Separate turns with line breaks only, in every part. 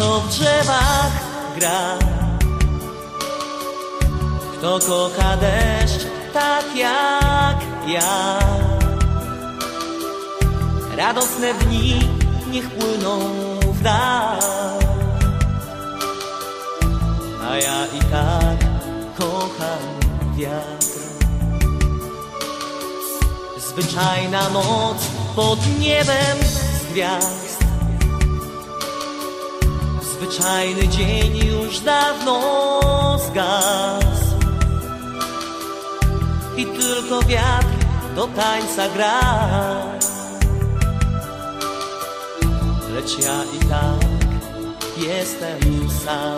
co w drzewach gra. Kto kocha deszcz tak jak ja. Radosne dni niech płyną w dal, a ja i tak kocham wiatr. Zwyczajna noc pod niebem z gwiazd, zwyczajny dzień już dawno zgasł i tylko wiatr do tańca gra. Lecz ja i tak jestem sam.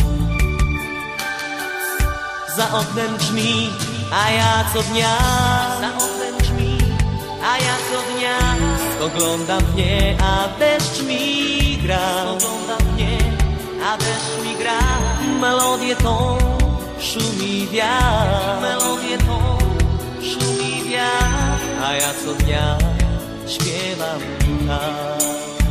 Za oknem grzmi, a ja co dnia, za oknem grzmi, a ja co dnia spoglądam w nie, a deszcz mi gra. Spoglądam w nie, a deszcz mi gra. Melodię tą szumi wiatr, melodię tą szumi wiatr, a ja co dnia śpiewam tak.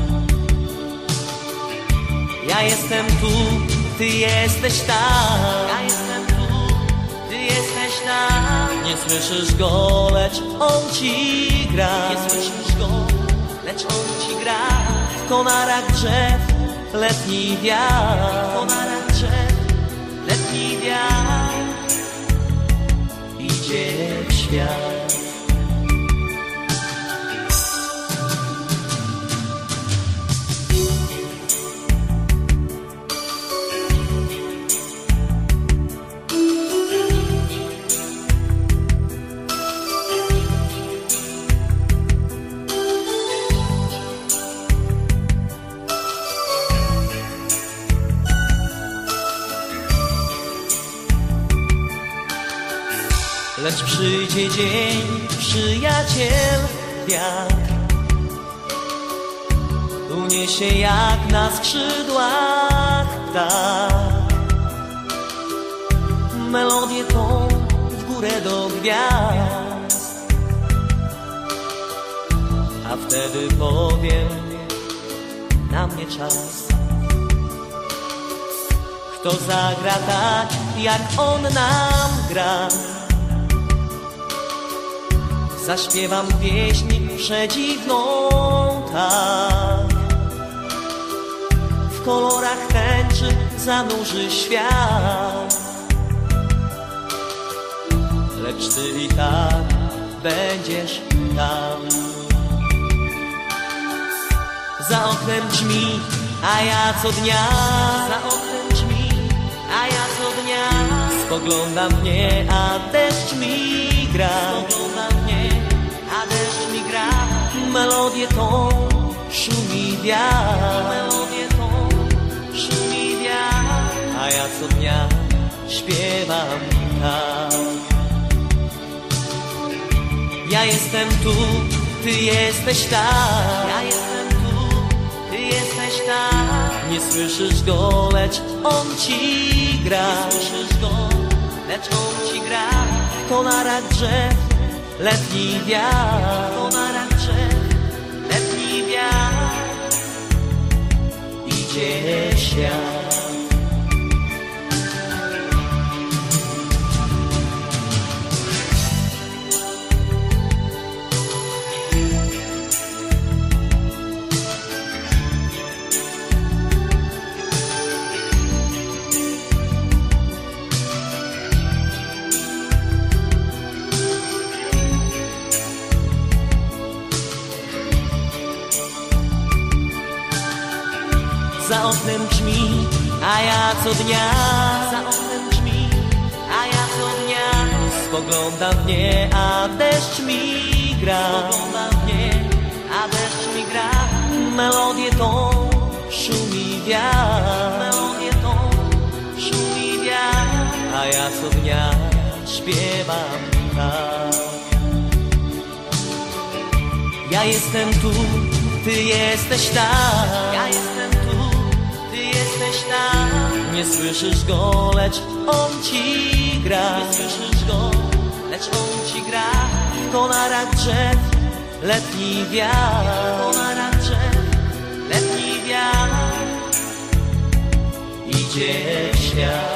Ja jestem tu, ty jesteś tam. Ja jestem tu, ty jesteś tam. Nie słyszysz go, lecz on ci gra. Nie słyszysz go, lecz on ci gra. W konarach drzew letni wiatr, w konarach drzew letni wiatr idzie w świat. Lecz przyjdzie dzień, przyjaciel wiatr uniesie jak na skrzydłach ptak melodię tą w górę do gwiazd, a wtedy powiem na mnie czas. Kto zagra tak jak on nam gra, zaśpiewam pieśń przedziwną tak. W kolorach tęczy zanurzy świat, lecz ty i tak będziesz tam. Za oknem grzmi, a ja co dnia, za oknem grzmi, a ja co dnia spoglądam w nie, a deszcz mi gra. Spoglądam w nie, a deszcz mi gra. Melodię tą szumi wiatr, melodię tą szumi wiatr, a ja co dnia śpiewam tak. Ja jestem tu, ty jesteś tam. Ja jestem tu, ty jesteś tam. Nie słyszysz go, lecz on ci gra. Nie słyszysz go, lecz on ci gra. W konarach drzew letni wiatr, w konarach drzew letni wiatr idzie świat. Za oknem grzmi, a ja co dnia, za oknem grzmi, a ja co dnia spoglądam w nie, a deszcz mi gra. Spoglądam w nie, a deszcz mi gra. Melodię tą szumi wiatr, melodię tą szumi wiatr, a ja co dnia śpiewam tak. Ja jestem tu, ty jesteś tam. Ja jestem tu, ty jesteś tam. Nie słyszysz go, lecz on ci gra. Nie słyszysz go, lecz on ci gra. W konarach drzew letni wiatr, w konarach drzew letni wiatr idzie w świat.